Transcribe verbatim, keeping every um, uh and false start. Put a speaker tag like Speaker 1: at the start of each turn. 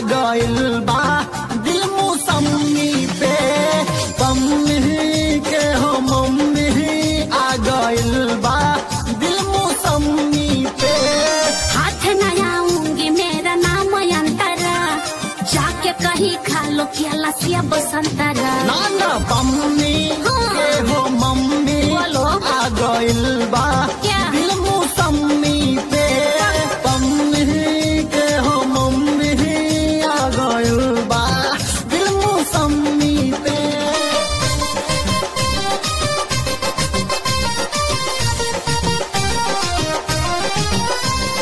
Speaker 1: गइल बा दिल मौसमी पे पम्मी के हो मम्मी आ गइल बा दिल मौसमी पे।
Speaker 2: हाथ न आऊंगी मेरा नाम अंतरा जाके कहीं खा लो क्या लसिया बसंतरा।
Speaker 1: नाना पम्मी